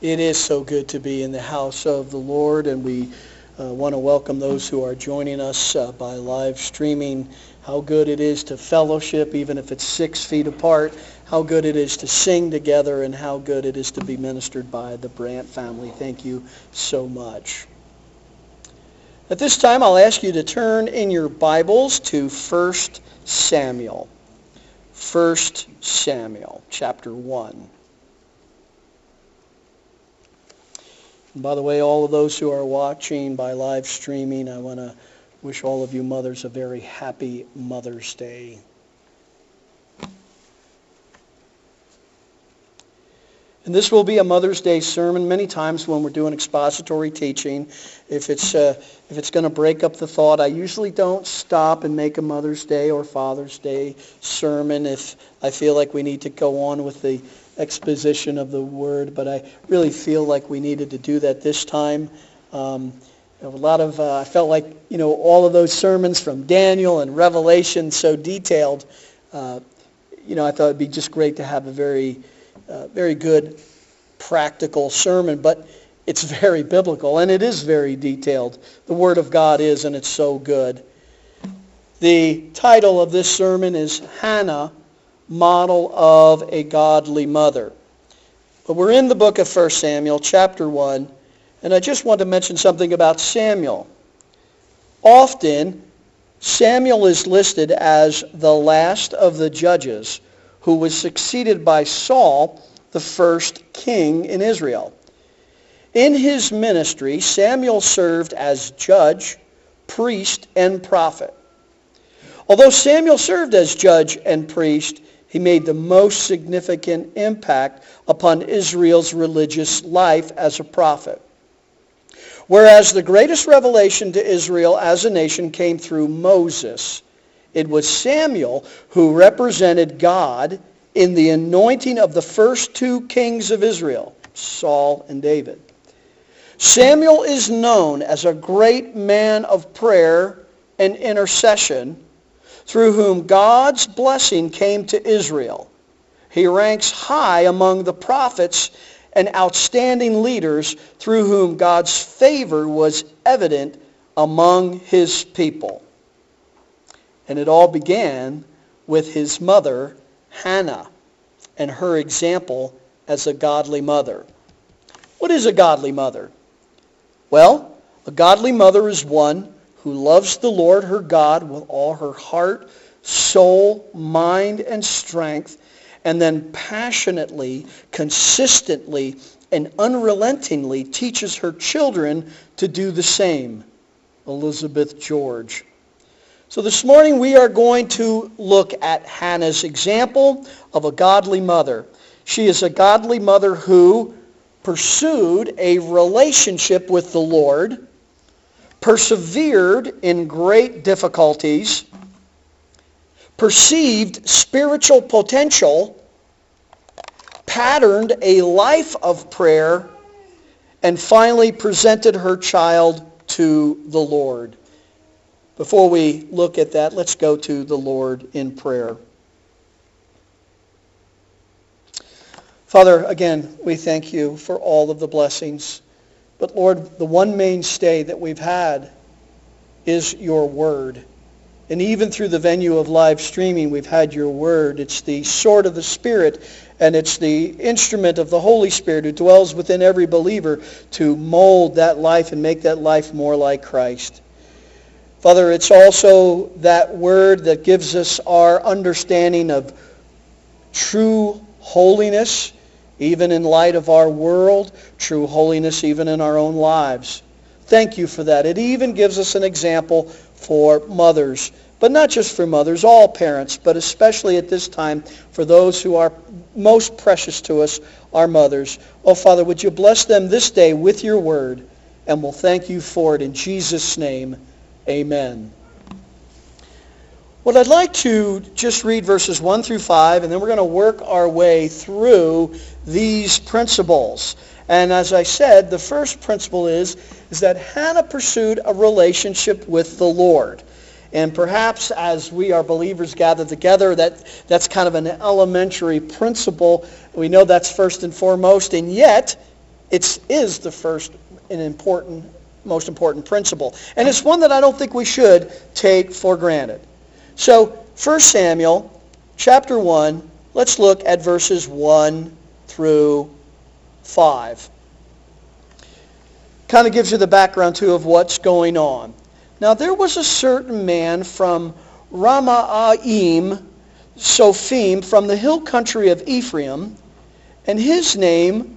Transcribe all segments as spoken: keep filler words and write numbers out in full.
It is so good to be in the house of the Lord, and we uh, want to welcome those who are joining us uh, by live streaming. How good it is to fellowship, even if it's six feet apart. How good it is to sing together, and how good it is to be ministered by the Brandt family. Thank you so much. At this time, I'll ask you to turn in your Bibles to First Samuel. First Samuel, chapter one. And by the way, all of those who are watching by live streaming, I want to wish all of you mothers a very happy Mother's Day. And this will be a Mother's Day sermon. Many times when we're doing expository teaching, if it's uh, if it's going to break up the thought, I usually don't stop and make a Mother's Day or Father's Day sermon if I feel like we need to go on with the exposition of the Word. But I really feel like we needed to do that this time. Um, a lot of uh, I felt like you know all of those sermons from Daniel and Revelation so detailed. Uh, you know I thought it'd be just great to have a very Uh, very good practical sermon, but it's very biblical, and it is very detailed. The Word of God is, and it's so good. The title of this sermon is Hannah, Model of a Godly Mother. But we're in the book of First Samuel, chapter one, and I just want to mention something about Samuel. Often, Samuel is listed as the last of the judges who was succeeded by Saul, the first king in Israel. In his ministry, Samuel served as judge, priest, and prophet. Although Samuel served as judge and priest, he made the most significant impact upon Israel's religious life as a prophet. Whereas the greatest revelation to Israel as a nation came through Moses, it was Samuel who represented God in the anointing of the first two kings of Israel, Saul and David. Samuel is known as a great man of prayer and intercession through whom God's blessing came to Israel. He ranks high among the prophets and outstanding leaders through whom God's favor was evident among his people. And it all began with his mother, Hannah, and her example as a godly mother. What is a godly mother? Well, a godly mother is one who loves the Lord her God with all her heart, soul, mind, and strength, and then passionately, consistently, and unrelentingly teaches her children to do the same. Elizabeth George. So this morning we are going to look at Hannah's example of a godly mother. She is a godly mother who pursued a relationship with the Lord, persevered in great difficulties, perceived spiritual potential, patterned a life of prayer, and finally presented her child to the Lord. Before we look at that, let's go to the Lord in prayer. Father, again, we thank you for all of the blessings. But Lord, the one mainstay that we've had is your word. And even through the venue of live streaming, we've had your word. It's the sword of the Spirit, and it's the instrument of the Holy Spirit who dwells within every believer to mold that life and make that life more like Christ. Father, it's also that word that gives us our understanding of true holiness, even in light of our world, true holiness even in our own lives. Thank you for that. It even gives us an example for mothers, but not just for mothers, all parents, but especially at this time for those who are most precious to us, our mothers. Oh, Father, would you bless them this day with your word, and we'll thank you for it in Jesus' name. Amen. Well, I'd like to just read verses one through five, and then we're going to work our way through these principles. And as I said, the first principle is, is that Hannah pursued a relationship with the Lord. And perhaps as we are believers gathered together, that, that's kind of an elementary principle. We know that's first and foremost, and yet it is the first and important, most important principle. And it's one that I don't think we should take for granted. So, First Samuel chapter one, let's look at verses one through five. Kind of gives you the background, too, of what's going on. Now, there was a certain man from Ramaaim, Sophim, from the hill country of Ephraim, and his name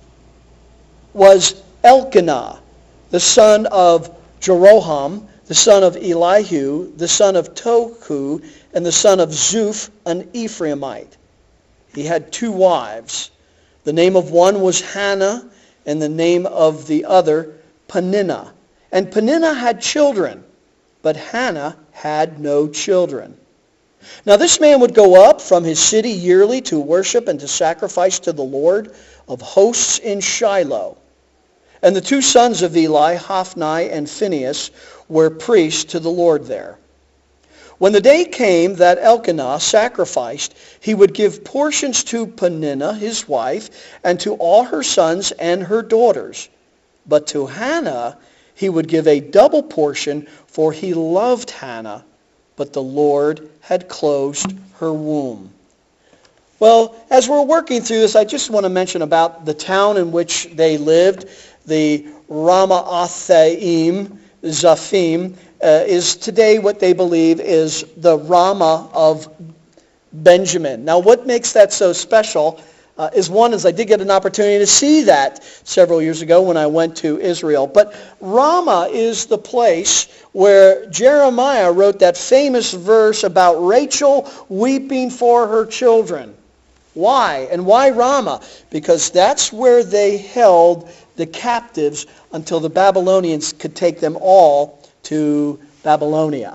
was Elkanah, the son of Jeroham, the son of Elihu, the son of Tohu, and the son of Zuph, an Ephraimite. He had two wives. The name of one was Hannah, and the name of the other Peninnah. And Peninnah had children, but Hannah had no children. Now this man would go up from his city yearly to worship and to sacrifice to the Lord of hosts in Shiloh. And the two sons of Eli, Hophni and Phinehas, were priests to the Lord there. When the day came that Elkanah sacrificed, he would give portions to Peninnah, his wife, and to all her sons and her daughters. But to Hannah he would give a double portion, for he loved Hannah, but the Lord had closed her womb. Well, as we're working through this, I just want to mention about the town in which they lived. The Ramathaim, Zophim, uh, is today what they believe is the Ramah of Benjamin. Now, what makes that so special uh, is one is I did get an opportunity to see that several years ago when I went to Israel. But Ramah is the place where Jeremiah wrote that famous verse about Rachel weeping for her children. Why? And why Ramah? Because that's where they held the captives until the Babylonians could take them all to Babylonia.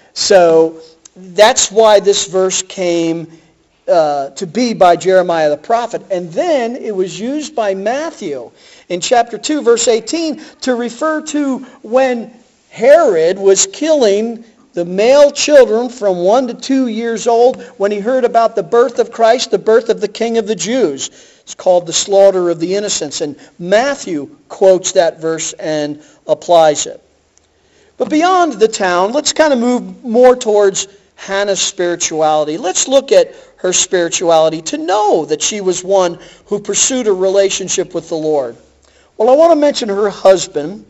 So that's why this verse came uh, to be by Jeremiah the prophet. And then it was used by Matthew in chapter two, verse eighteen, to refer to when Herod was killing the male children from one to two years old when he heard about the birth of Christ, the birth of the King of the Jews. It's called the slaughter of the innocents. And Matthew quotes that verse and applies it. But beyond the town, let's kind of move more towards Hannah's spirituality. Let's look at her spirituality to know that she was one who pursued a relationship with the Lord. Well, I want to mention her husband,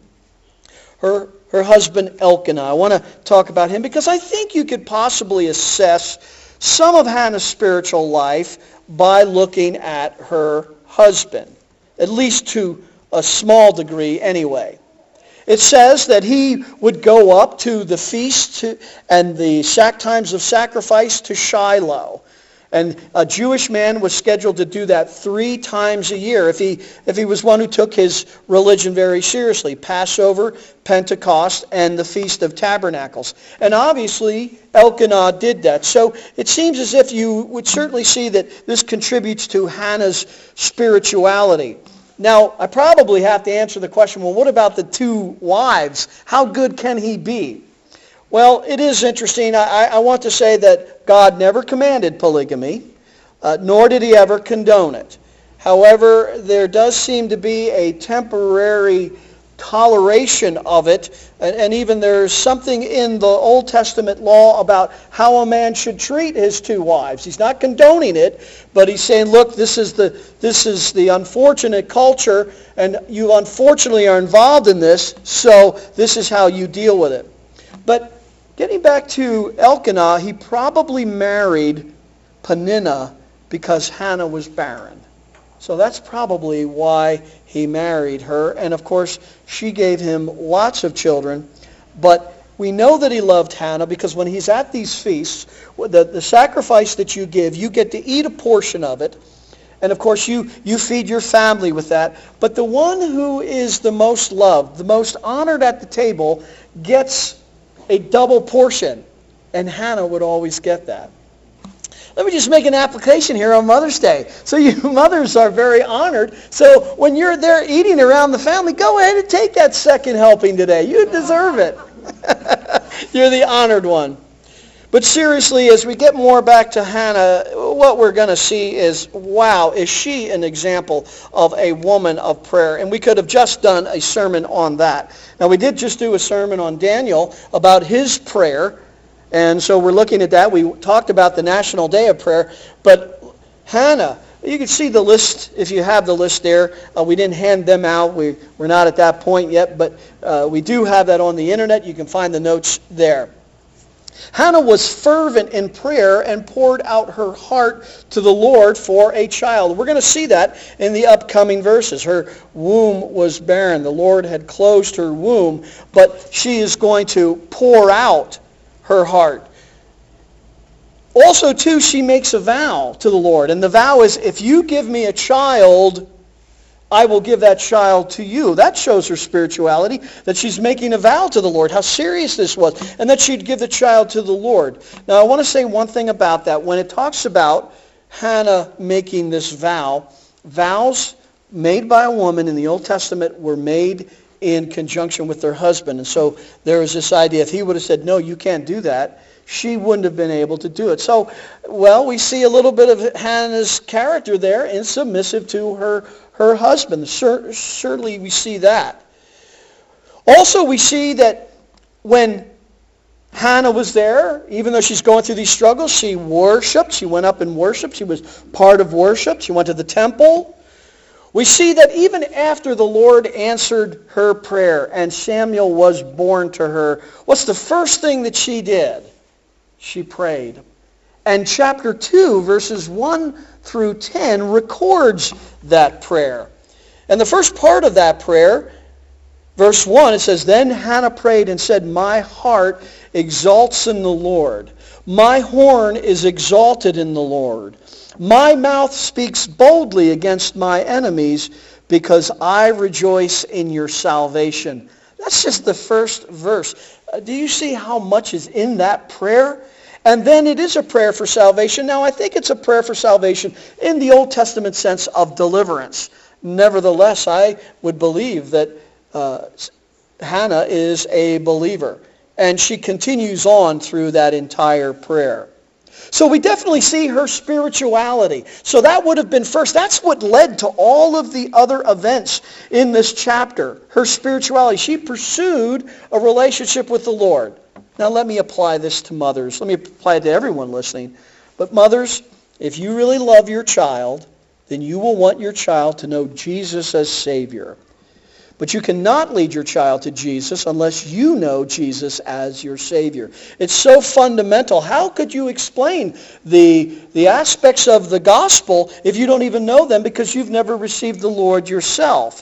her her husband Elkanah. I want to talk about him because I think you could possibly assess some of Hannah's spiritual life by looking at her husband, at least to a small degree anyway. It says that he would go up to the feast to, and the sack times of sacrifice to Shiloh. And a Jewish man was scheduled to do that three times a year if he if he was one who took his religion very seriously. Passover, Pentecost, and the Feast of Tabernacles. And obviously, Elkanah did that. So it seems as if you would certainly see that this contributes to Hannah's spirituality. Now, I probably have to answer the question, well, what about the two wives? How good can he be? Well, it is interesting. I, I want to say that God never commanded polygamy, uh, nor did he ever condone it. However, there does seem to be a temporary toleration of it, and, and even there's something in the Old Testament law about how a man should treat his two wives. He's not condoning it, but he's saying, look, this is the this is the unfortunate culture, and you unfortunately are involved in this, so this is how you deal with it. But getting back to Elkanah, he probably married Peninnah because Hannah was barren. So that's probably why he married her. And of course, she gave him lots of children. But we know that he loved Hannah because when he's at these feasts, the, the sacrifice that you give, you get to eat a portion of it. And of course, you, you feed your family with that. But the one who is the most loved, the most honored at the table, gets a double portion. And Hannah would always get that. Let me just make an application here on Mother's Day. So you mothers are very honored. So when you're there eating around the family, go ahead and take that second helping today. You deserve it. You're the honored one. But seriously, as we get more back to Hannah, what we're going to see is, wow, is she an example of a woman of prayer? And we could have just done a sermon on that. Now, we did just do a sermon on Daniel about his prayer, and so we're looking at that. We talked about the National Day of Prayer, but Hannah, you can see the list if you have the list there. Uh, we didn't hand them out. We, we're not at that point yet, but uh, we do have that on the internet. You can find the notes there. Hannah was fervent in prayer and poured out her heart to the Lord for a child. We're going to see that in the upcoming verses. Her womb was barren. The Lord had closed her womb, but she is going to pour out her heart. Also, too, she makes a vow to the Lord. And the vow is, if you give me a child, I will give that child to you. That shows her spirituality, that she's making a vow to the Lord, how serious this was, and that she'd give the child to the Lord. Now, I want to say one thing about that. When it talks about Hannah making this vow, vows made by a woman in the Old Testament were made in conjunction with their husband. And so there was this idea, if he would have said, no, you can't do that, she wouldn't have been able to do it. So, well, we see a little bit of Hannah's character there, and submissive to her her husband. Certainly we see that. Also, we see that when Hannah was there, even though she's going through these struggles, she worshiped. She went up and worshiped. She was part of worship. She went to the temple. We see that even after the Lord answered her prayer and Samuel was born to her, what's the first thing that she did? She prayed. And chapter two, verses one through ten, records that prayer. And the first part of that prayer, verse one, it says, Then Hannah prayed and said, My heart exalts in the Lord. My horn is exalted in the Lord. My mouth speaks boldly against my enemies, because I rejoice in your salvation. That's just the first verse. Uh, do you see how much is in that prayer? And then it is a prayer for salvation. Now, I think it's a prayer for salvation in the Old Testament sense of deliverance. Nevertheless, I would believe that uh, Hannah is a believer. And she continues on through that entire prayer. So we definitely see her spirituality. So that would have been first. That's what led to all of the other events in this chapter. Her spirituality. She pursued a relationship with the Lord. Now let me apply this to mothers. Let me apply it to everyone listening. But mothers, if you really love your child, then you will want your child to know Jesus as Savior. But you cannot lead your child to Jesus unless you know Jesus as your Savior. It's so fundamental. How could you explain the, the aspects of the gospel if you don't even know them because you've never received the Lord yourself?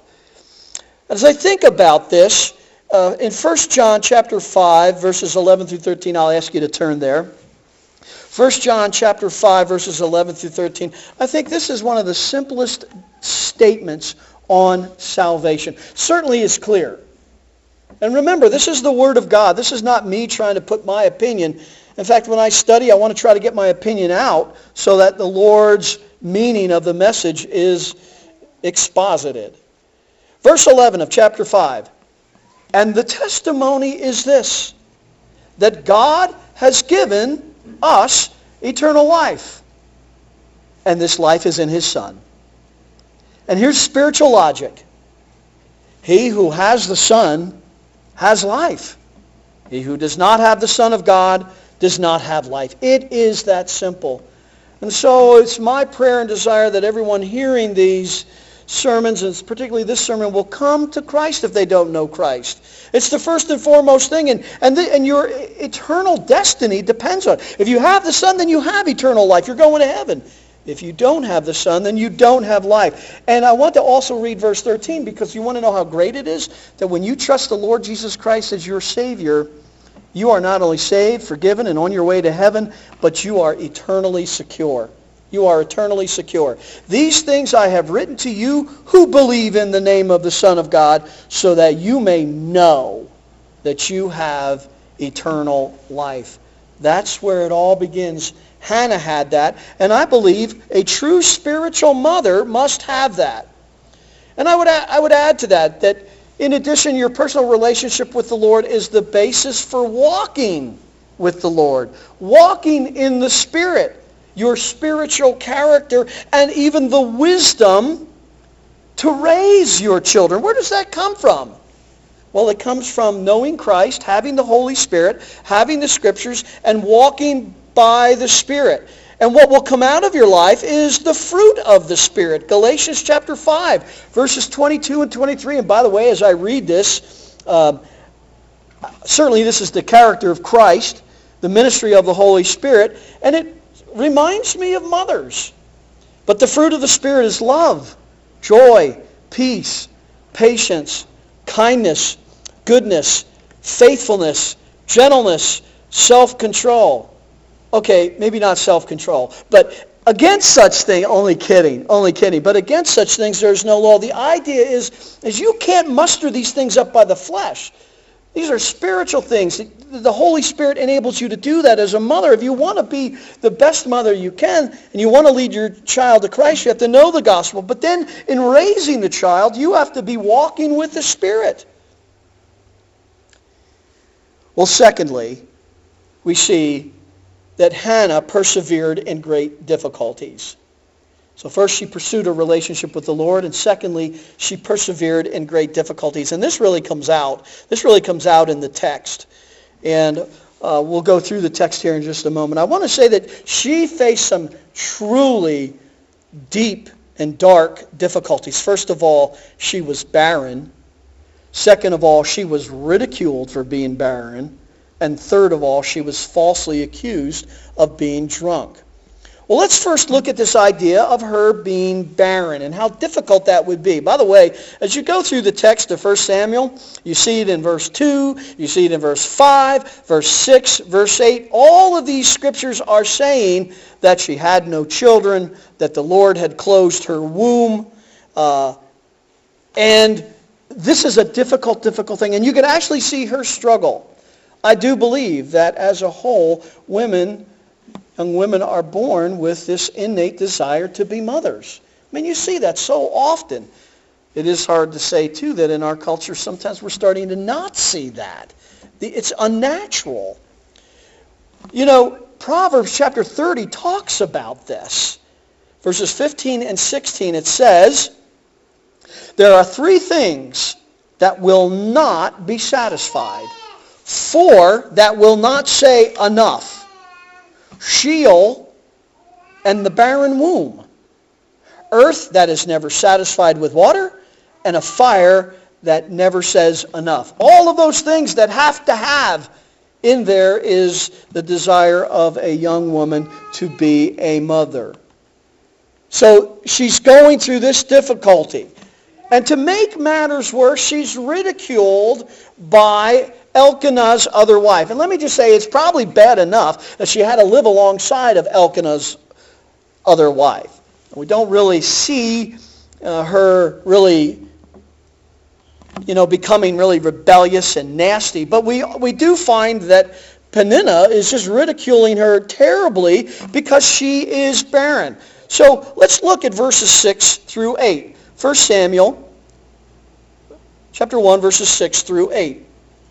As I think about this, Uh, in First John chapter five, verses eleven through thirteen, I'll ask you to turn there. First John chapter five, verses eleven through thirteen. I think this is one of the simplest statements on salvation. Certainly is clear. And remember, this is the Word of God. This is not me trying to put my opinion. In fact, when I study, I want to try to get my opinion out so that the Lord's meaning of the message is exposited. Verse eleven of chapter five. And the testimony is this, that God has given us eternal life. And this life is in His Son. And here's spiritual logic. He who has the Son has life. He who does not have the Son of God does not have life. It is that simple. And so it's my prayer and desire that everyone hearing these sermons, and particularly this sermon, will come to Christ if they don't know Christ. It's the first and foremost thing, and and, the, and your eternal destiny depends on it. If you have the Son, then you have eternal life. You're going to heaven. If you don't have the Son, then you don't have life. And I want to also read verse thirteen, because you want to know how great it is that when you trust the Lord Jesus Christ as your Savior, you are not only saved, forgiven, and on your way to heaven, but you are eternally secure. You are eternally secure. These things I have written to you who believe in the name of the Son of God, so that you may know that you have eternal life. That's where it all begins. Hannah had that, and I believe a true spiritual mother must have that. And I would add, I would add to that, that in addition, your personal relationship with the Lord is the basis for walking with the Lord, walking in the Spirit, your spiritual character, and even the wisdom to raise your children. Where does that come from? Well, it comes from knowing Christ, having the Holy Spirit, having the Scriptures, and walking by the Spirit. And what will come out of your life is the fruit of the Spirit. Galatians chapter five, verses twenty-two and twenty-three. And by the way, as I read this, uh, certainly this is the character of Christ, the ministry of the Holy Spirit, and it reminds me of mothers. But the fruit of the Spirit is love, joy, peace, patience, kindness, goodness, faithfulness, gentleness, self-control. Okay, maybe not self-control, but against such things, only kidding, only kidding, but against such things there's no law. The idea is, is you can't muster these things up by the flesh. These are spiritual things. The Holy Spirit enables you to do that as a mother. If you want to be the best mother you can, and you want to lead your child to Christ, you have to know the gospel. But then in raising the child, you have to be walking with the Spirit. Well, secondly, we see that Hannah persevered in great difficulties. So first she pursued a relationship with the Lord, and secondly, she persevered in great difficulties. And this really comes out, this really comes out in the text. And uh, we'll go through the text here in just a moment. I want to say that she faced some truly deep and dark difficulties. First of all, she was barren. Second of all, she was ridiculed for being barren. And third of all, she was falsely accused of being drunk. Well, let's first look at this idea of her being barren and how difficult that would be. By the way, as you go through the text of First Samuel, you see it in verse two, you see it in verse five, verse six, verse eight. All of these scriptures are saying that she had no children, that the Lord had closed her womb. Uh, and this is a difficult, difficult thing. And you can actually see her struggle. I do believe that as a whole, women, young women are born with this innate desire to be mothers. I mean, you see that so often. It is hard to say, too, that in our culture sometimes we're starting to not see that. It's unnatural. You know, Proverbs chapter thirty talks about this. Verses fifteen and sixteen, it says, there are three things that will not be satisfied. Four that will not say enough. Sheol and the barren womb. Earth that is never satisfied with water, and a fire that never says enough. All of those things that have to have in there is the desire of a young woman to be a mother. So she's going through this difficulty. And to make matters worse, she's ridiculed by Elkanah's other wife. And let me just say, it's probably bad enough that she had to live alongside of Elkanah's other wife. We don't really see uh, her really, you know, becoming really rebellious and nasty. But we we do find that Peninnah is just ridiculing her terribly because she is barren. So let's look at verses six through eight. First Samuel chapter one, verses six through eight.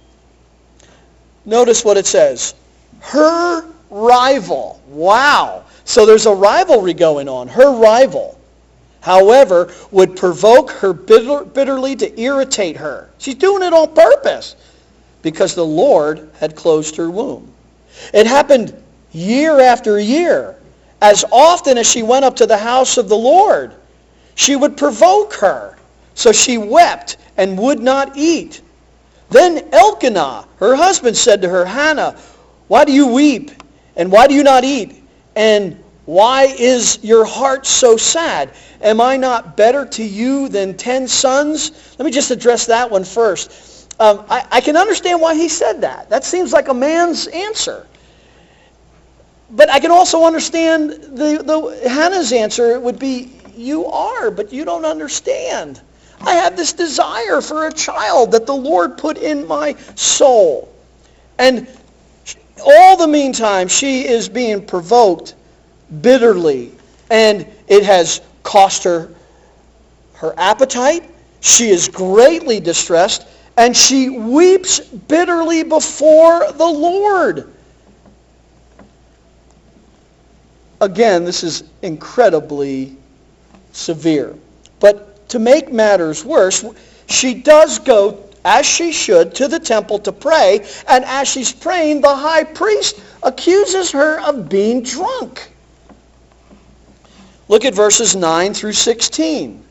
Notice what it says. Her rival. Wow. So there's a rivalry going on. Her rival, however, would provoke her bitter, bitterly to irritate her. She's doing it on purpose because the Lord had closed her womb. It happened year after year. As often as she went up to the house of the Lord, she would provoke her. So she wept and would not eat. Then Elkanah, her husband, said to her, Hannah, why do you weep? And why do you not eat? And why is your heart so sad? Am I not better to you than ten sons? Let me just address that one first. Um, I, I can understand why he said that. That seems like a man's answer. But I can also understand the, the Hannah's answer would be, you are, but you don't understand. I have this desire for a child that the Lord put in my soul. And all the meantime, she is being provoked bitterly. And it has cost her her appetite. She is greatly distressed. And she weeps bitterly before the Lord. again, this is incredibly severe. But to make matters worse, she does go, as she should, to the temple to pray, and as she's praying, the high priest accuses her of being drunk. Look at verses nine through sixteen.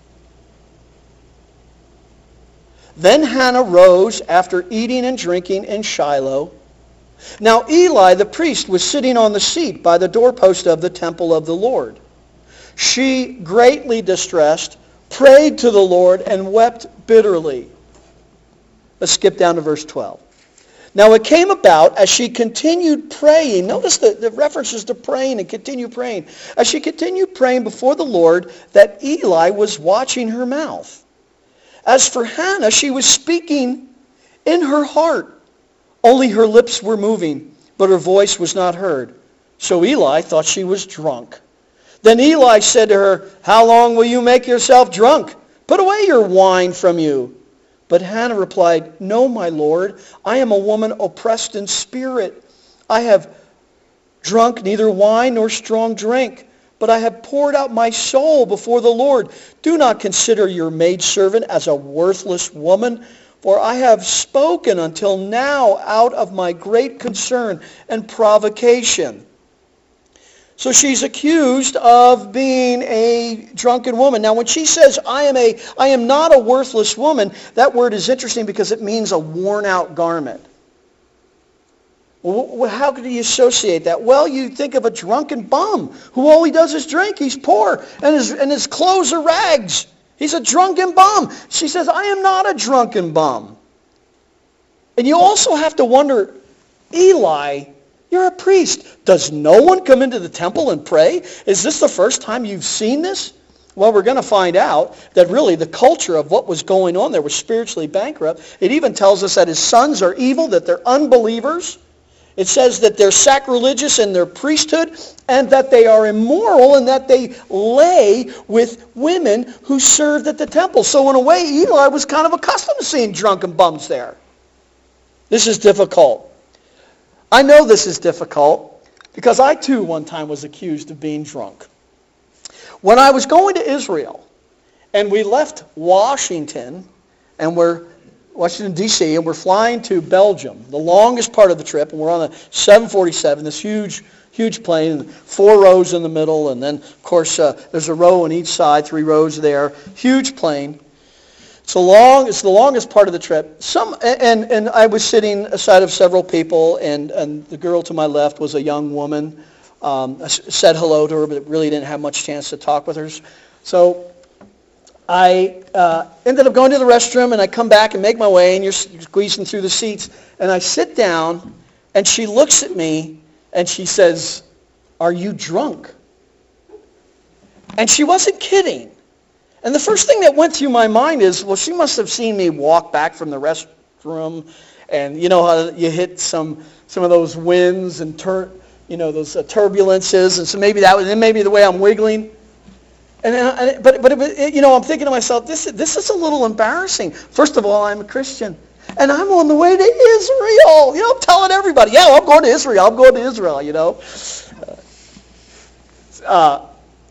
Then Hannah rose after eating and drinking in Shiloh. Now Eli the priest was sitting on the seat by the doorpost of the temple of the Lord. She, greatly distressed, prayed to the Lord and wept bitterly. Let's skip down to verse twelve. Now it came about as she continued praying. Notice the, the references to praying and continue praying. As she continued praying before the Lord, that Eli was watching her mouth. As for Hannah, she was speaking in her heart. Only her lips were moving, but her voice was not heard. So Eli thought she was drunk. Then Eli said to her, "How long will you make yourself drunk? Put away your wine from you." But Hannah replied, "No, my Lord, I am a woman oppressed in spirit. I have drunk neither wine nor strong drink, but I have poured out my soul before the Lord. Do not consider your maidservant as a worthless woman, for I have spoken until now out of my great concern and provocation." So she's accused of being a drunken woman. Now when she says, I am a, I am not a worthless woman, that word is interesting because it means a worn out garment. Well, how could you associate that? Well, you think of a drunken bum who all he does is drink. He's poor and his, and his clothes are rags. He's a drunken bum. She says, I am not a drunken bum. And you also have to wonder, Eli, you're a priest. Does no one come into the temple and pray? Is this the first time you've seen this? Well, we're going to find out that really the culture of what was going on there was spiritually bankrupt. It even tells us that his sons are evil, that they're unbelievers. It says that they're sacrilegious in their priesthood and that they are immoral and that they lay with women who served at the temple. So in a way, Eli was kind of accustomed to seeing drunken bums there. This is difficult. I know this is difficult because I too one time was accused of being drunk. When I was going to Israel and we left Washington and we're Washington, D C, and we're flying to Belgium, the longest part of the trip, and we're on a seven forty-seven, this huge, huge plane, four rows in the middle, and then, of course, uh, there's a row on each side, three rows there, huge plane. It's a long, it's the longest part of the trip. Some, and, and I was sitting aside of several people, and, and the girl to my left was a young woman. Um, I said hello to her, but really didn't have much chance to talk with her. So I uh, ended up going to the restroom, and I come back and make my way, and you're squeezing through the seats. And I sit down, and she looks at me, and she says, "Are you drunk?" And she wasn't kidding. And the first thing that went through my mind is, well, she must have seen me walk back from the restroom, and you know how you hit some some of those winds and tur- you know those uh, turbulences, and so maybe that was then maybe the way I'm wiggling. And, and but but it, it, you know, I'm thinking to myself, this this is a little embarrassing. First of all, I'm a Christian, and I'm on the way to Israel. You know, I'm telling everybody, yeah, I'm going to Israel. I'm going to Israel. You know. Uh,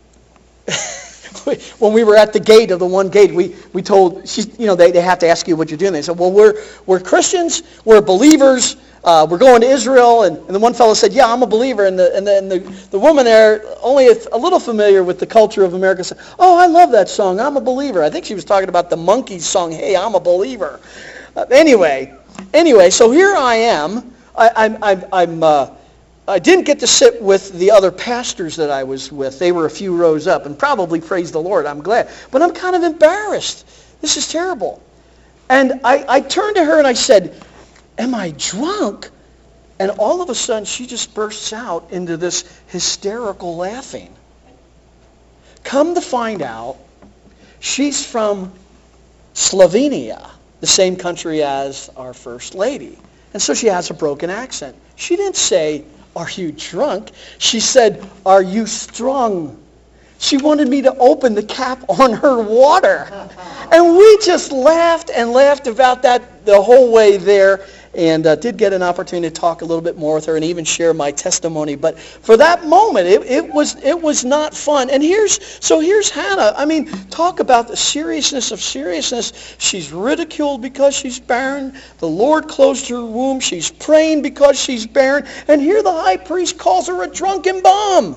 when we were at the gate of the one gate, we, we told, she, you know, they, they have to ask you what you're doing. They said, well, we're we're Christians, we're believers, uh, we're going to Israel. And, and the one fellow said, yeah, I'm a believer. And the and then the, the woman there, only a, a little familiar with the culture of America, said, oh, I love that song, I'm a believer. I think she was talking about the Monkees song, Hey, I'm a Believer. Uh, anyway, anyway, so here I am. I, I'm, I'm, I'm uh, I didn't get to sit with the other pastors that I was with. They were a few rows up, and probably, praise the Lord, I'm glad. But I'm kind of embarrassed. This is terrible. And I, I turned to her and I said, am I drunk? And all of a sudden, she just bursts out into this hysterical laughing. Come to find out, she's from Slovenia, the same country as our First Lady. And so she has a broken accent. She didn't say, are you drunk? She said, are you strong? She wanted me to open the cap on her water. And we just laughed and laughed about that the whole way there. and uh, did get an opportunity to talk a little bit more with her and even share my testimony. But for that moment, it, it was it was not fun. And here's so here's Hannah. I mean, talk about the seriousness of seriousness. She's ridiculed because she's barren. The Lord closed her womb. She's praying because she's barren. And here the high priest calls her a drunken bum.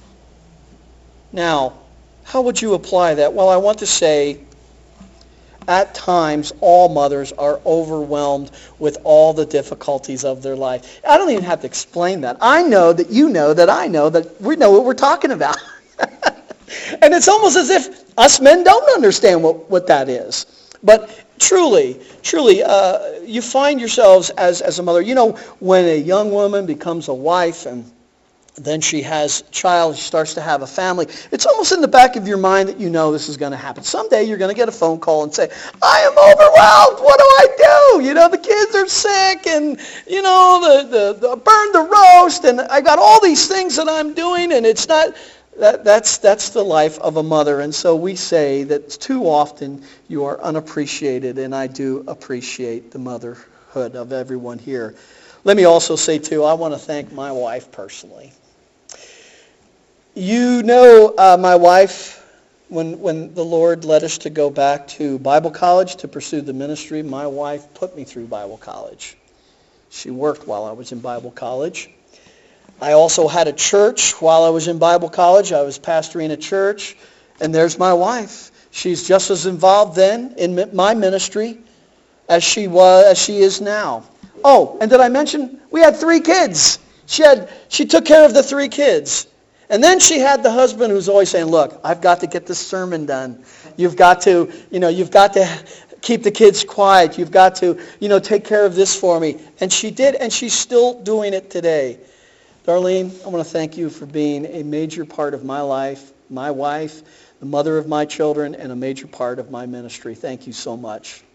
Now, how would you apply that? Well, I want to say, at times, all mothers are overwhelmed with all the difficulties of their life. I don't even have to explain that. I know that you know that I know that we know what we're talking about. And it's almost as if us men don't understand what, what that is. But truly, truly, uh, you find yourselves as, as a mother. You know, when a young woman becomes a wife and then she has a child, she starts to have a family, it's almost in the back of your mind that you know this is going to happen. Someday you're going to get a phone call and say, I am overwhelmed, what do I do? You know, the kids are sick and, you know, the, the, the burn the roast and I got all these things that I'm doing and it's not, that, that's, that's the life of a mother. And so we say that too often you are unappreciated, and I do appreciate the motherhood of everyone here. Let me also say, too, I want to thank my wife personally. You know, uh, my wife, when when the Lord led us to go back to Bible college to pursue the ministry, my wife put me through Bible college. She worked while I was in Bible college. I also had a church while I was in Bible college. I was pastoring a church, and there's my wife. She's just as involved then in my ministry as she was, as she is now. Oh, and did I mention we had three kids? She had she took care of the three kids. And then she had the husband who's always saying, look, I've got to get this sermon done. You've got to, you know, you've got to keep the kids quiet. You've got to, you know, take care of this for me. And she did, and she's still doing it today. Darlene, I want to thank you for being a major part of my life, my wife, the mother of my children, and a major part of my ministry. Thank you so much.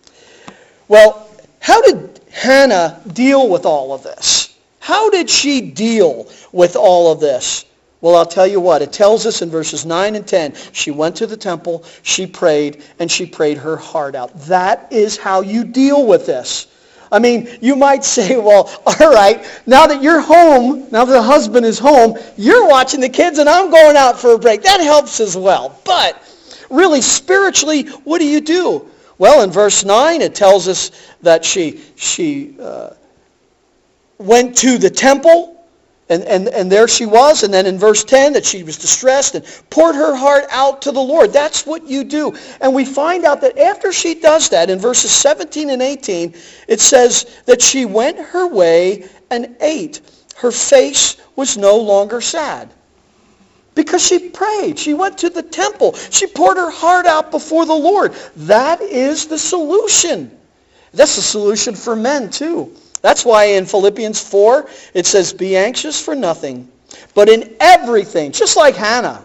Well, how did Hannah deal with all of this? How did she deal with all of this? Well, I'll tell you what. It tells us in verses nine and ten, she went to the temple, she prayed, and she prayed her heart out. That is how you deal with this. I mean, you might say, well, all right, now that you're home, now that the husband is home, you're watching the kids and I'm going out for a break. That helps as well. But really, spiritually, what do you do? Well, in verse nine, it tells us that she she uh, went to the temple, and, and, and there she was. And then in verse ten, that she was distressed and poured her heart out to the Lord. That's what you do. And we find out that after she does that, in verses seventeen and eighteen, it says that she went her way and ate. Her face was no longer sad. Because she prayed. She went to the temple. She poured her heart out before the Lord. That is the solution. That's the solution for men too. That's why in Philippians four, it says, be anxious for nothing, but in everything, just like Hannah,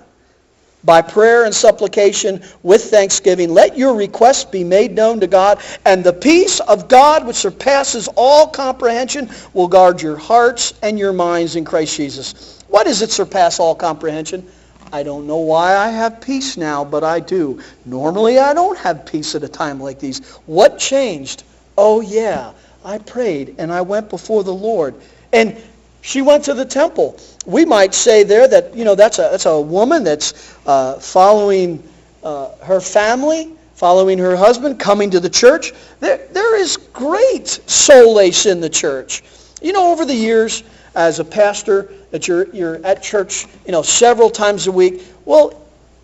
by prayer and supplication with thanksgiving, let your requests be made known to God, and the peace of God, which surpasses all comprehension, will guard your hearts and your minds in Christ Jesus. What does it surpass all comprehension? I don't know why I have peace now, but I do. Normally I don't have peace at a time like these. What changed? Oh yeah, I prayed and I went before the Lord. And she went to the temple. We might say there that, you know, that's a that's a woman that's uh, following uh, her family, following her husband, coming to the church. There, there is great solace in the church. You know, over the years, as a pastor, that you're you're at church, you know, several times a week. Well,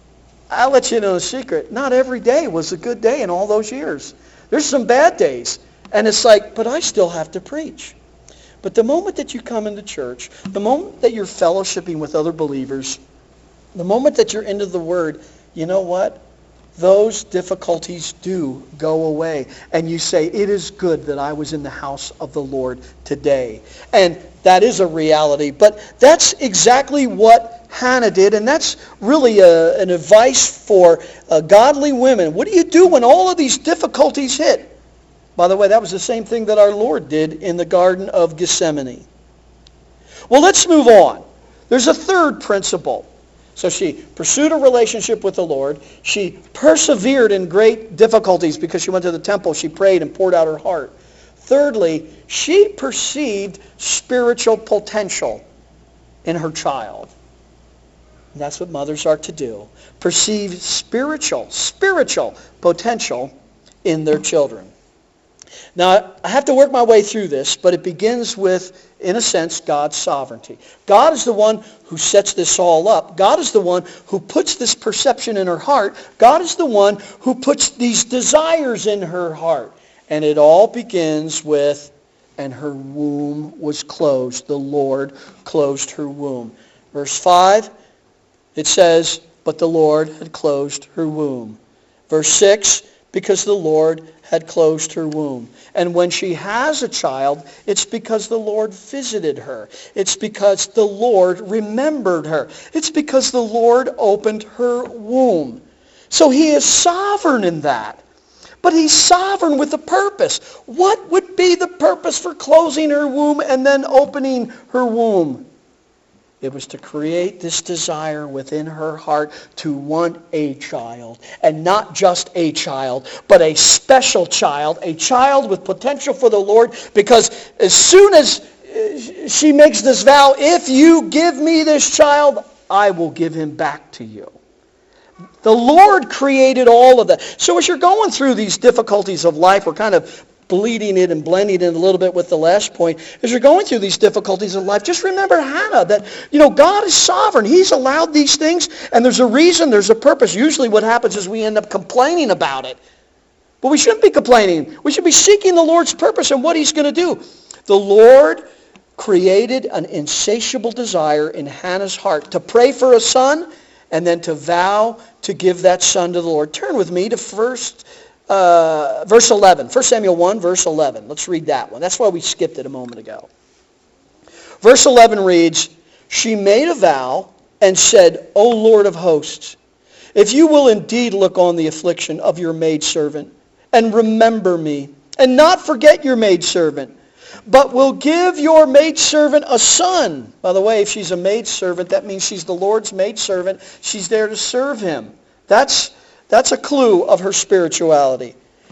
I'll let you know a secret. Not every day was a good day in all those years. There's some bad days. And it's like, but I still have to preach. But the moment that you come into church, the moment that you're fellowshipping with other believers, the moment that you're into the Word, you know what? Those difficulties do go away. And you say, it is good that I was in the house of the Lord today. And that is a reality. But that's exactly what Hannah did. And that's really a, an advice for uh, godly women. What do you do when all of these difficulties hit? By the way, that was the same thing that our Lord did in the Garden of Gethsemane. Well, let's move on. There's a third principle. So she pursued a relationship with the Lord. She persevered in great difficulties because she went to the temple. She prayed and poured out her heart. Thirdly, she perceived spiritual potential in her child. And that's what mothers are to do. Perceive spiritual, spiritual potential in their children. Now, I have to work my way through this, but it begins with, in a sense, God's sovereignty. God is the one who sets this all up. God is the one who puts this perception in her heart. God is the one who puts these desires in her heart. And it all begins with, and her womb was closed. The Lord closed her womb. Verse five, it says, but the Lord had closed her womb. Verse six, because the Lord had closed her womb. And when she has a child, it's because the Lord visited her. It's because the Lord remembered her. It's because the Lord opened her womb. So he is sovereign in that. But he's sovereign with a purpose. What would be the purpose for closing her womb and then opening her womb? It was to create this desire within her heart to want a child. And not just a child, but a special child. A child with potential for the Lord. Because as soon as she makes this vow, if you give me this child, I will give him back to you. The Lord created all of that. So as you're going through these difficulties of life, we're kind of bleeding it and blending it a little bit with the last point. As you're going through these difficulties of life, just remember Hannah, that, you know, God is sovereign. He's allowed these things, and there's a reason, there's a purpose. Usually what happens is we end up complaining about it. But we shouldn't be complaining. We should be seeking the Lord's purpose and what he's going to do. The Lord created an insatiable desire in Hannah's heart to pray for a son and then to vow to give that son to the Lord. Turn with me to first, uh, verse eleven. First Samuel one, verse eleven. Let's read that one. That's why we skipped it a moment ago. Verse eleven reads, she made a vow and said, O Lord of hosts, if you will indeed look on the affliction of your maidservant and remember me, and not forget your maidservant, but will give your maidservant a son. By the way, if she's a maidservant, that means she's the Lord's maidservant. She's there to serve him. That's, that's a clue of her spirituality.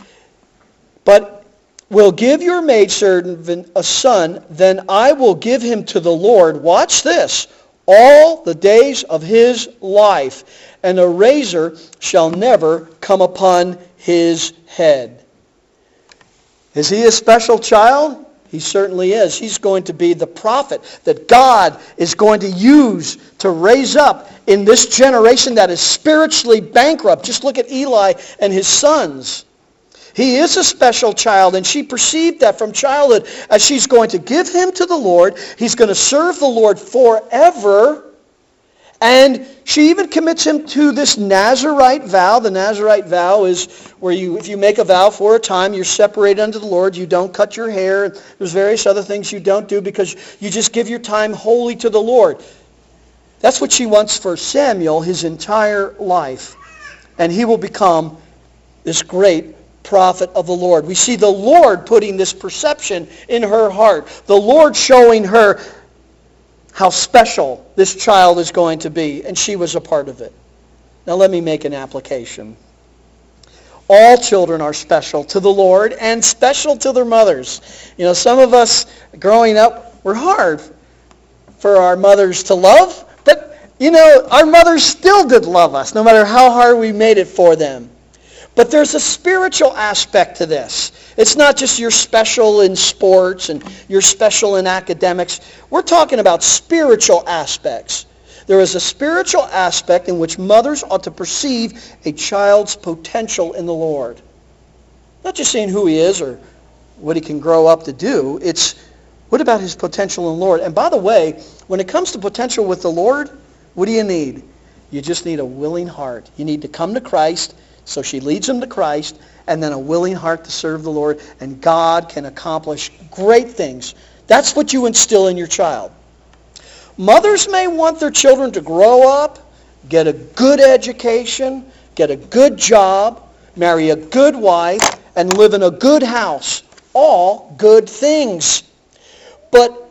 But will give your maidservant a son, then I will give him to the Lord. Watch this. All the days of his life, and a razor shall never come upon his head. Is he a special child? He certainly is. He's going to be the prophet that God is going to use to raise up in this generation that is spiritually bankrupt. Just look at Eli and his sons. He is a special child, and she perceived that from childhood as she's going to give him to the Lord. He's going to serve the Lord forever. And she even commits him to this Nazirite vow. The Nazirite vow is where you, if you make a vow for a time, you're separated unto the Lord. You don't cut your hair. There's various other things you don't do because you just give your time wholly to the Lord. That's what she wants for Samuel his entire life. And he will become this great prophet of the Lord. We see the Lord putting this perception in her heart. The Lord showing her how special this child is going to be, and she was a part of it. Now let me make an application. All children are special to the Lord and special to their mothers. You know, some of us growing up were hard for our mothers to love, but, you know, our mothers still did love us, no matter how hard we made it for them. But there's a spiritual aspect to this. It's not just you're special in sports and you're special in academics. We're talking about spiritual aspects. There is a spiritual aspect in which mothers ought to perceive a child's potential in the Lord. Not just saying who he is or what he can grow up to do. It's what about his potential in the Lord? And by the way, when it comes to potential with the Lord, what do you need? You just need a willing heart. You need to come to Christ. So she leads him to Christ, and then a willing heart to serve the Lord, and God can accomplish great things. That's what you instill in your child. Mothers may want their children to grow up, get a good education, get a good job, marry a good wife, and live in a good house. All good things. But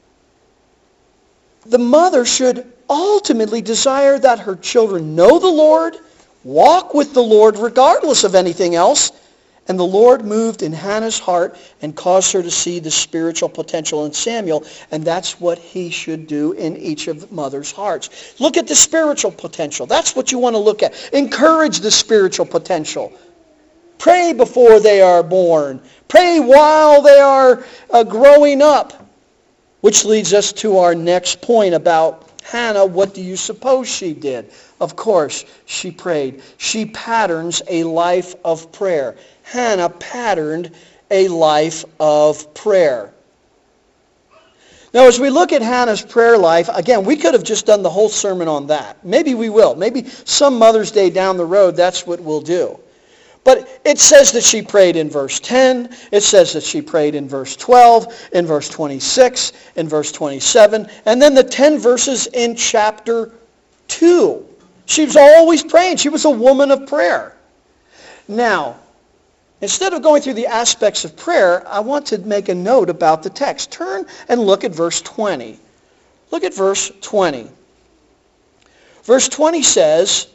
the mother should ultimately desire that her children know the Lord, walk with the Lord regardless of anything else, And the Lord moved in Hannah's heart and caused her to see the spiritual potential in Samuel, and that's what he should do in each of the mother's hearts. Look at the spiritual potential. That's what you want to look at. Encourage the spiritual potential. Pray before they are born. Pray while they are uh, growing up. Which leads us to our next point about Hannah. What do you suppose she did? Of course, she prayed. She patterns a life of prayer. Hannah patterned a life of prayer. Now, as we look at Hannah's prayer life, again, we could have just done the whole sermon on that. Maybe we will. Maybe some Mother's Day down the road, that's what we'll do. But it says that she prayed in verse ten. It says that she prayed in verse twelve, in verse twenty-six, in verse twenty-seven, and then the ten verses in chapter two. She was always praying. She was a woman of prayer. Now, instead of going through the aspects of prayer, I want to make a note about the text. Turn and look at verse twenty. Look at verse twenty. Verse twenty says,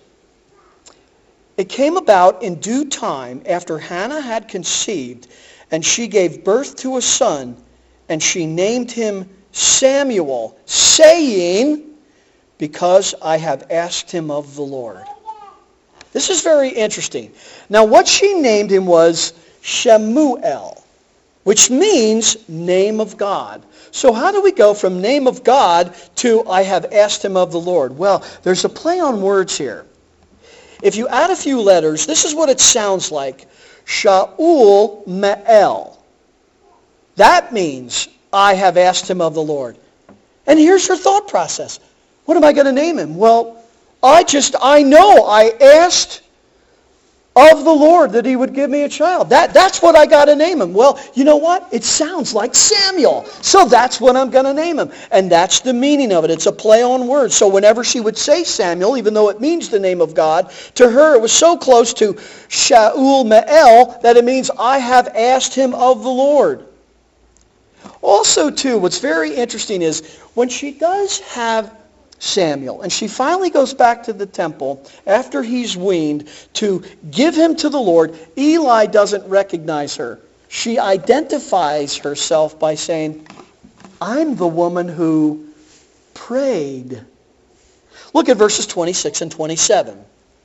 "It came about in due time after Hannah had conceived, and she gave birth to a son, and she named him Samuel, saying, because I have asked him of the Lord." This is very interesting. Now, what she named him was Shemuel, which means name of God. So how do we go from name of God to I have asked him of the Lord? Well, there's a play on words here. If you add a few letters, this is what it sounds like. Shaul Me'el. That means I have asked him of the Lord. And here's her thought process. What am I going to name him? Well, I just, I know I asked of the Lord that he would give me a child. That, that's what I got to name him. Well, you know what? It sounds like Samuel. So that's what I'm going to name him. And that's the meaning of it. It's a play on words. So whenever she would say Samuel, even though it means the name of God, to her it was so close to Shaul Me'el that it means I have asked him of the Lord. Also, too, what's very interesting is when she does have Samuel, and she finally goes back to the temple after he's weaned to give him to the Lord, Eli doesn't recognize her. She identifies herself by saying, I'm the woman who prayed. Look at verses twenty-six and twenty-seven.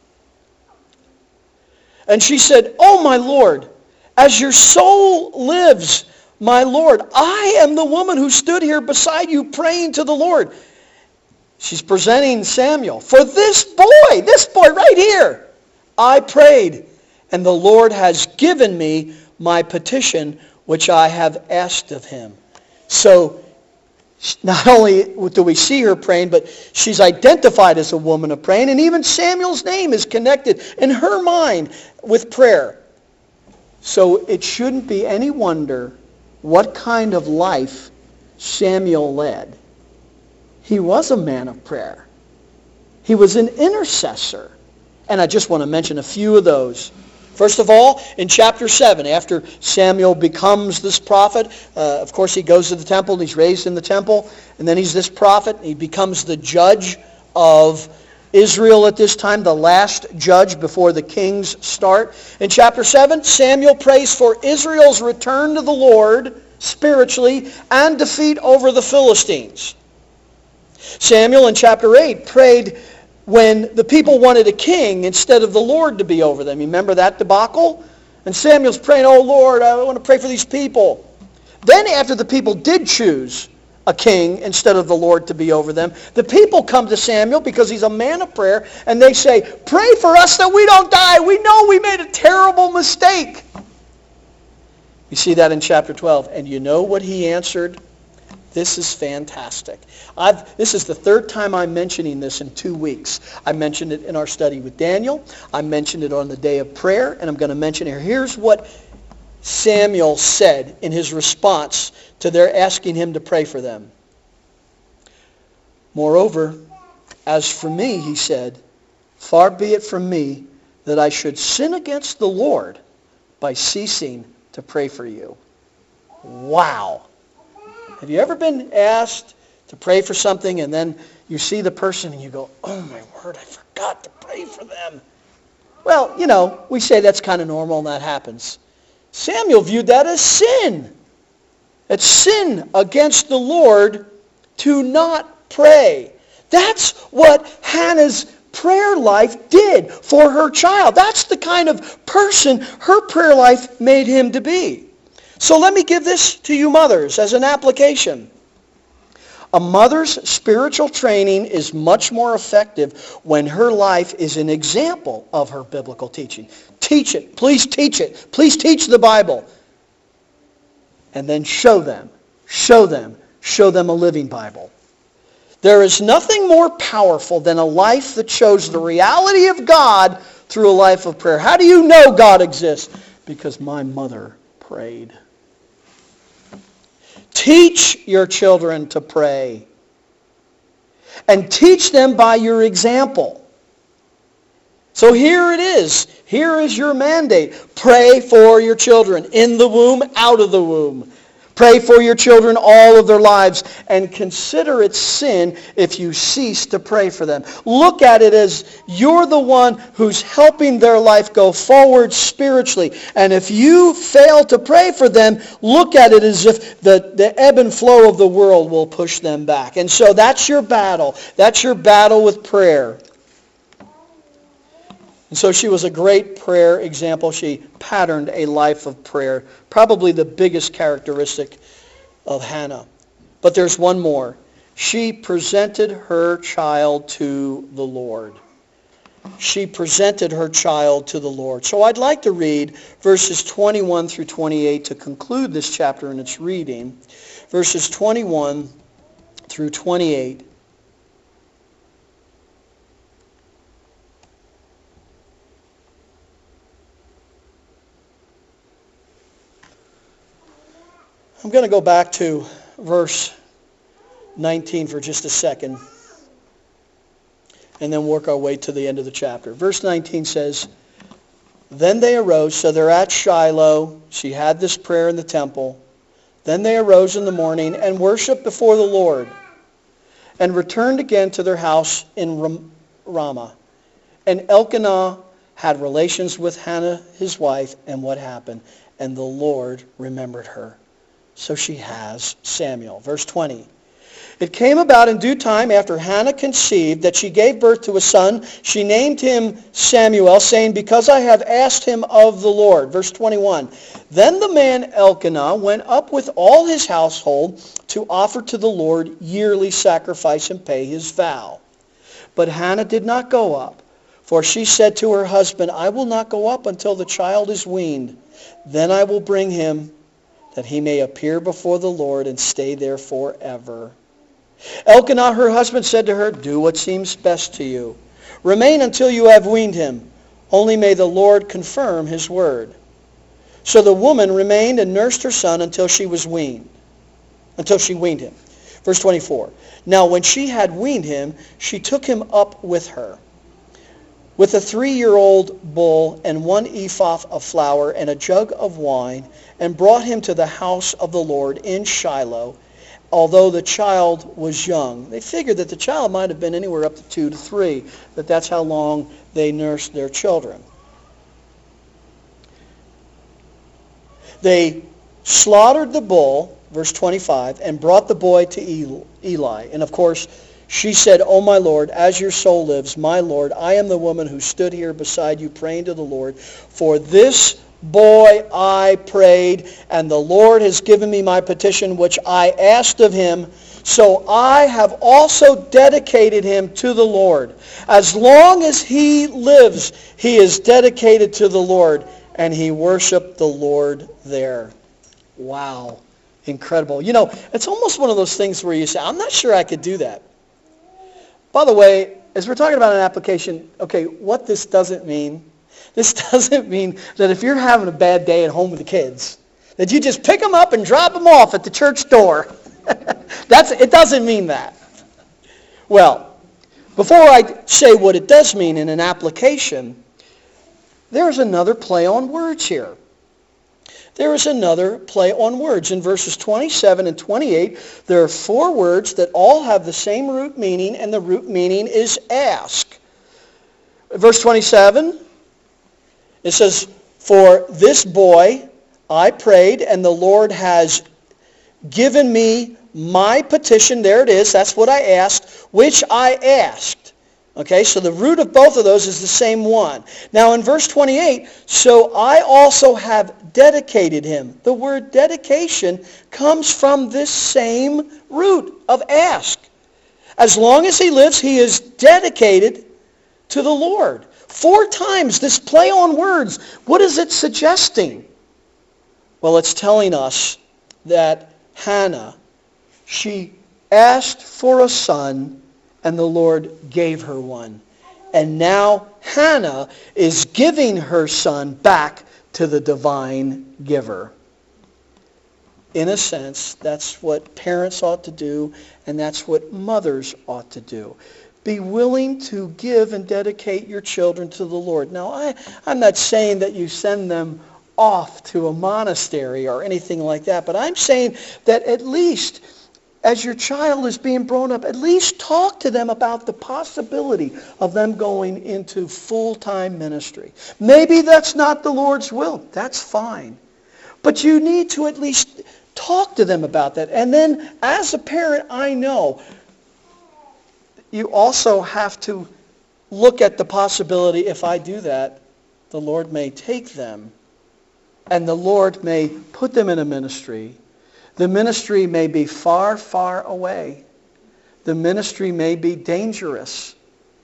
And she said, "Oh, my Lord, as your soul lives, my Lord, I am the woman who stood here beside you praying to the Lord." She's presenting Samuel. "For this boy, this boy right here, I prayed, and the Lord has given me my petition, which I have asked of him." So not only do we see her praying, but she's identified as a woman of praying, and even Samuel's name is connected in her mind with prayer. So it shouldn't be any wonder what kind of life Samuel led. He was a man of prayer. He was an intercessor. And I just want to mention a few of those. First of all, in chapter seven, after Samuel becomes this prophet, uh, of course he goes to the temple and he's raised in the temple, and then he's this prophet. He becomes the judge of Israel at this time, the last judge before the kings start. In chapter seven, Samuel prays for Israel's return to the Lord spiritually and defeat over the Philistines. Samuel in chapter eight prayed when the people wanted a king instead of the Lord to be over them. You remember that debacle? And Samuel's praying, "Oh Lord, I want to pray for these people." Then after the people did choose a king instead of the Lord to be over them, the people come to Samuel because he's a man of prayer, and they say, "Pray for us that we don't die. We know we made a terrible mistake." You see that in chapter twelve. And you know what he answered? This is fantastic. I've, this is the third time I'm mentioning this in two weeks. I mentioned it in our study with Daniel. I mentioned it on the day of prayer, and I'm going to mention it here. Here's what Samuel said in his response to their asking him to pray for them. "Moreover, as for me," he said, "far be it from me that I should sin against the Lord by ceasing to pray for you." Wow. Have you ever been asked to pray for something and then you see the person and you go, "Oh my word, I forgot to pray for them"? Well, you know, we say that's kind of normal and that happens. Samuel viewed that as sin. It's sin against the Lord to not pray. That's what Hannah's prayer life did for her child. That's the kind of person her prayer life made him to be. So let me give this to you mothers as an application. A mother's spiritual training is much more effective when her life is an example of her biblical teaching. Teach it. Please teach it. Please teach the Bible. And then show them. Show them. Show them a living Bible. There is nothing more powerful than a life that shows the reality of God through a life of prayer. How do you know God exists? Because my mother prayed. Teach your children to pray. And teach them by your example. So here it is. Here is your mandate. Pray for your children in the womb, out of the womb. Pray for your children all of their lives, and consider it sin if you cease to pray for them. Look at it as you're the one who's helping their life go forward spiritually. And if you fail to pray for them, look at it as if the, the ebb and flow of the world will push them back. And so that's your battle. That's your battle with prayer. And so she was a great prayer example. She patterned a life of prayer. Probably the biggest characteristic of Hannah. But there's one more. She presented her child to the Lord. She presented her child to the Lord. So I'd like to read verses twenty-one through twenty-eight to conclude this chapter in its reading. Verses twenty-one through twenty-eight. I'm going to go back to verse nineteen for just a second and then work our way to the end of the chapter. Verse nineteen says, Then they arose, so they're at Shiloh. She had this prayer in the temple. Then they arose in the morning and worshiped before the Lord and returned again to their house in Ramah. And Elkanah had relations with Hannah, his wife, and what happened? And the Lord remembered her. So she has Samuel. Verse twenty. It came about in due time after Hannah conceived that she gave birth to a son. She named him Samuel, saying, Because I have asked him of the Lord. Verse twenty-one. Then the man Elkanah went up with all his household to offer to the Lord yearly sacrifice and pay his vow. But Hannah did not go up, for she said to her husband, I will not go up until the child is weaned. Then I will bring him, that he may appear before the Lord and stay there forever. Elkanah, her husband, said to her, Do what seems best to you. Remain until you have weaned him. Only may the Lord confirm his word. So the woman remained and nursed her son until she was weaned, until she weaned him. Verse twenty-four. Now when she had weaned him, she took him up with her, with a three-year-old bull and one ephah of flour and a jug of wine, and brought him to the house of the Lord in Shiloh, although the child was young. They figured that the child might have been anywhere up to two to three, that that's how long they nursed their children. They slaughtered the bull, verse twenty-five, and brought the boy to Eli. And of course, she said, O my Lord, as your soul lives, my Lord, I am the woman who stood here beside you praying to the Lord. For this boy I prayed, and the Lord has given me my petition which I asked of him. So I have also dedicated him to the Lord. As long as he lives, he is dedicated to the Lord, and he worshiped the Lord there. Wow. Incredible. You know, it's almost one of those things where you say, I'm not sure I could do that. By the way, as we're talking about an application, okay, what this doesn't mean, this doesn't mean that if you're having a bad day at home with the kids, that you just pick them up and drop them off at the church door. That's, it doesn't mean that. Well, before I say what it does mean in an application, there's another play on words here. There is another play on words. In verses twenty-seven and twenty-eight, there are four words that all have the same root meaning, and the root meaning is ask. Verse twenty-seven, it says, For this boy I prayed, and the Lord has given me my petition. There it is. That's what I asked, which I asked. Okay, so the root of both of those is the same one. Now in verse twenty-eight, so I also have dedicated him. The word dedication comes from this same root of ask. As long as he lives, he is dedicated to the Lord. Four times this play on words. What is it suggesting? Well, it's telling us that Hannah, she asked for a son, and the Lord gave her one. And now Hannah is giving her son back to the divine giver. In a sense, that's what parents ought to do, and that's what mothers ought to do. Be willing to give and dedicate your children to the Lord. Now, I, I'm not saying that you send them off to a monastery or anything like that, but I'm saying that at least as your child is being brought up, at least talk to them about the possibility of them going into full-time ministry. Maybe that's not the Lord's will. That's fine. But you need to at least talk to them about that. And then as a parent, I know you also have to look at the possibility, if I do that, the Lord may take them and the Lord may put them in a ministry. The ministry may be far, far away. The ministry may be dangerous.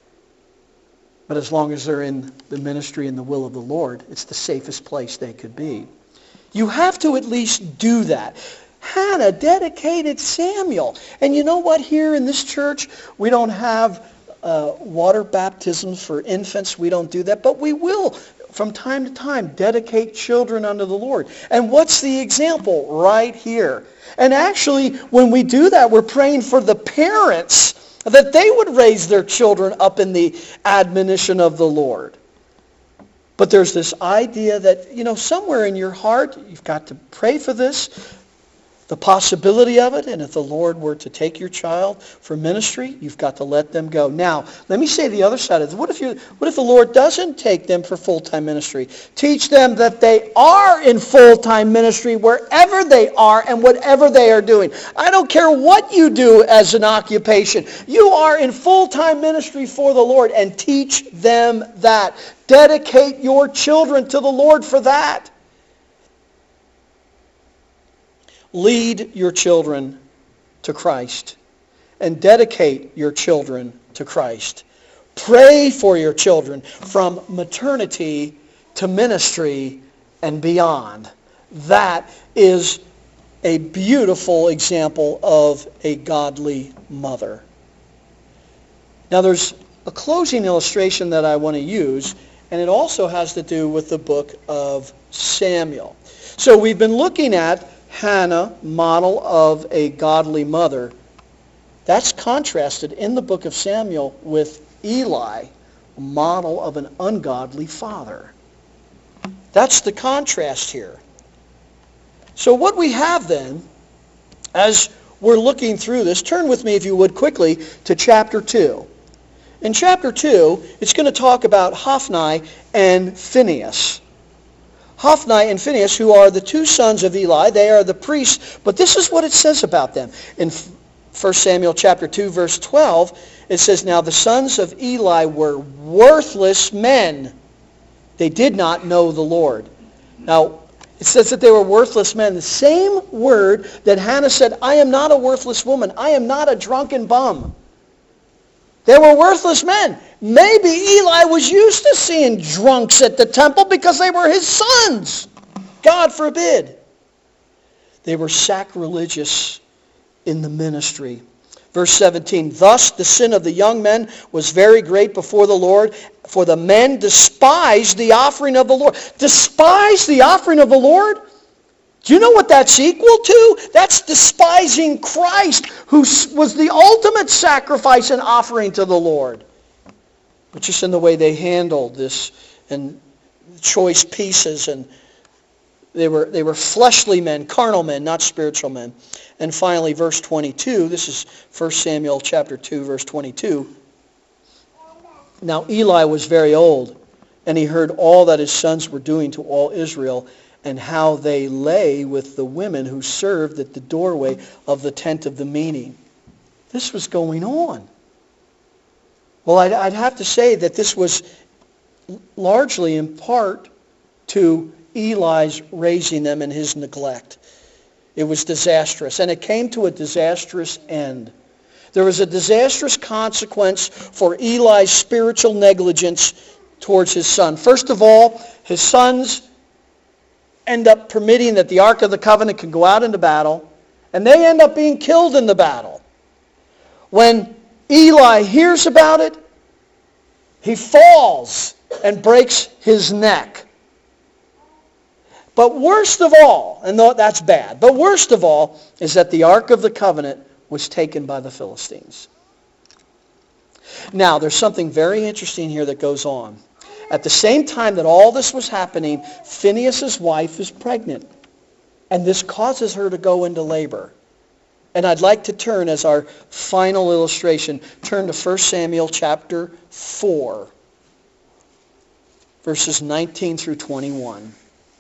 But as long as they're in the ministry and the will of the Lord, it's the safest place they could be. You have to at least do that. Hannah dedicated Samuel. And you know what? Here in this church, we don't have uh, water baptisms for infants. We don't do that. But we will, from time to time, dedicate children unto the Lord. And what's the example? Right here. And actually, when we do that, we're praying for the parents that they would raise their children up in the admonition of the Lord. But there's this idea that, you know, somewhere in your heart, you've got to pray for this, the possibility of it, and if the Lord were to take your child for ministry, you've got to let them go. Now, let me say the other side of it. What if you, what if the Lord doesn't take them for full-time ministry? Teach them that they are in full-time ministry wherever they are and whatever they are doing. I don't care what you do as an occupation. You are in full-time ministry for the Lord, and teach them that. Dedicate your children to the Lord for that. Lead your children to Christ and dedicate your children to Christ. Pray for your children from maternity to ministry and beyond. That is a beautiful example of a godly mother. Now there's a closing illustration that I want to use, and it also has to do with the book of Samuel. So we've been looking at Hannah, model of a godly mother. That's contrasted in the book of Samuel with Eli, model of an ungodly father. That's the contrast here. So what we have then, as we're looking through this, turn with me, if you would, quickly to chapter two. In chapter two, it's going to talk about Hophni and Phinehas. Hophni and Phinehas, who are the two sons of Eli, they are the priests, but this is what it says about them. In First Samuel chapter two, verse twelve, it says, "Now the sons of Eli were worthless men. They did not know the Lord." Now, it says that they were worthless men. The same word that Hannah said, "I am not a worthless woman. I am not a drunken bum." They were worthless men. Maybe Eli was used to seeing drunks at the temple because they were his sons. God forbid. They were sacrilegious in the ministry. Verse seventeen, "Thus the sin of the young men was very great before the Lord, for the men despised the offering of the Lord." Despise the offering of the Lord? Do you know what that's equal to? That's despising Christ, who was the ultimate sacrifice and offering to the Lord. But just in the way they handled this, and choice pieces, and they were they were fleshly men, carnal men, not spiritual men. And finally, verse twenty-two, this is First Samuel chapter two, verse twenty-two. "Now Eli was very old, and he heard all that his sons were doing to all Israel, and how they lay with the women who served at the doorway of the tent of the meeting. This was going on. Well, I'd, I'd have to say that this was largely in part to Eli's raising them and his neglect. It was disastrous, and it came to a disastrous end. There was a disastrous consequence for Eli's spiritual negligence towards his son. First of all, his sons end up permitting that the Ark of the Covenant can go out into battle, and they end up being killed in the battle. When Eli hears about it, he falls and breaks his neck. But worst of all, and that's bad, but worst of all is that the Ark of the Covenant was taken by the Philistines. Now, there's something very interesting here that goes on. At the same time that all this was happening, Phinehas' wife is pregnant. And this causes her to go into labor. And I'd like to turn, as our final illustration, turn to First Samuel chapter four, verses nineteen through twenty-one.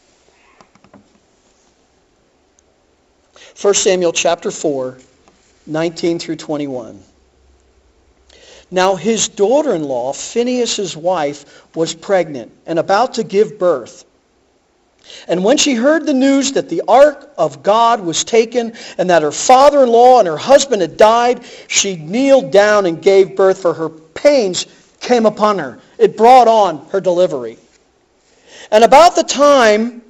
First Samuel chapter four, nineteen through twenty-one. Now his daughter-in-law, Phinehas' wife, was pregnant and about to give birth. And when she heard the news that the ark of God was taken and that her father-in-law and her husband had died, she kneeled down and gave birth, for her pains came upon her. It brought on her delivery. And about the time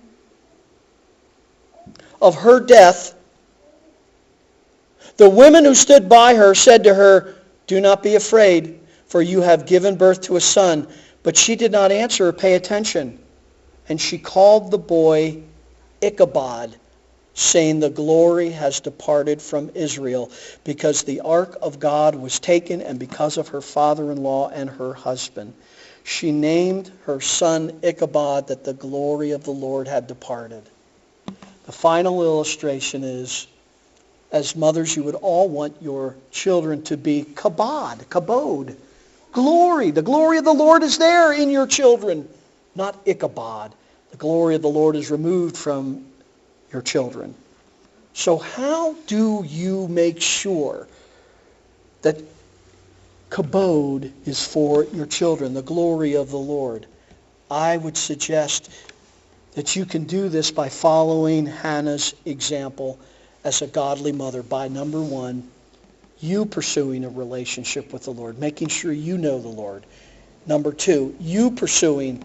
of her death, the women who stood by her said to her, "Do not be afraid, for you have given birth to a son." But she did not answer or pay attention. And she called the boy Ichabod, saying, "The glory has departed from Israel, because the ark of God was taken, and because of her father-in-law and her husband." She named her son Ichabod, that the glory of the Lord had departed. The final illustration is, as mothers, you would all want your children to be kabod, kabod. Glory. The glory of the Lord is there in your children, not Ichabod. The glory of the Lord is removed from your children. So how do you make sure that kabod is for your children, the glory of the Lord? I would suggest that you can do this by following Hannah's example as a godly mother, by, number one, you pursuing a relationship with the Lord, making sure you know the Lord. Number two, you pursuing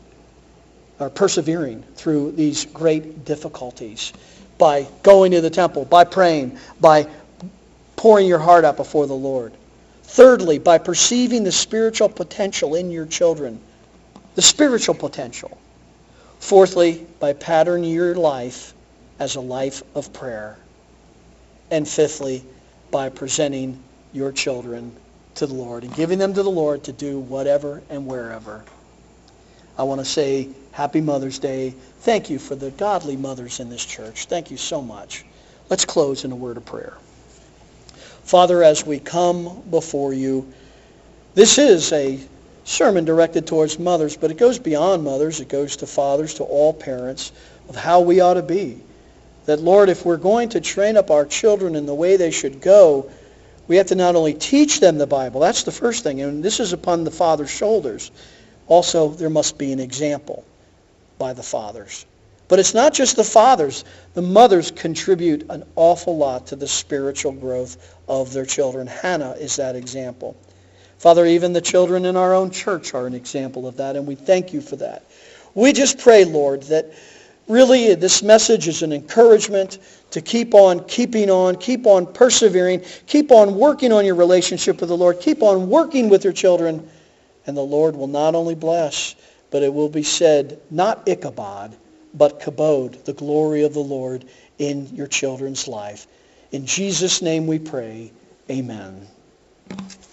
or persevering through these great difficulties by going to the temple, by praying, by pouring your heart out before the Lord. Thirdly, by perceiving the spiritual potential in your children, the spiritual potential. Fourthly, by patterning your life as a life of prayer. And fifthly, by presenting your children to the Lord and giving them to the Lord to do whatever and wherever. I want to say Happy Mother's Day. Thank you for the godly mothers in this church. Thank you so much. Let's close in a word of prayer. Father, as we come before you, this is a sermon directed towards mothers, but it goes beyond mothers. It goes to fathers, to all parents, of how we ought to be. That, Lord, if we're going to train up our children in the way they should go, we have to not only teach them the Bible. That's the first thing, and this is upon the father's shoulders. Also, there must be an example by the fathers. But it's not just the fathers. The mothers contribute an awful lot to the spiritual growth of their children. Hannah is that example. Father, even the children in our own church are an example of that, and we thank you for that. We just pray, Lord, that really this message is an encouragement to keep on keeping on, keep on persevering, keep on working on your relationship with the Lord, keep on working with your children, and the Lord will not only bless, but it will be said, not Ichabod, but kabod, the glory of the Lord in your children's life. In Jesus' name we pray, amen.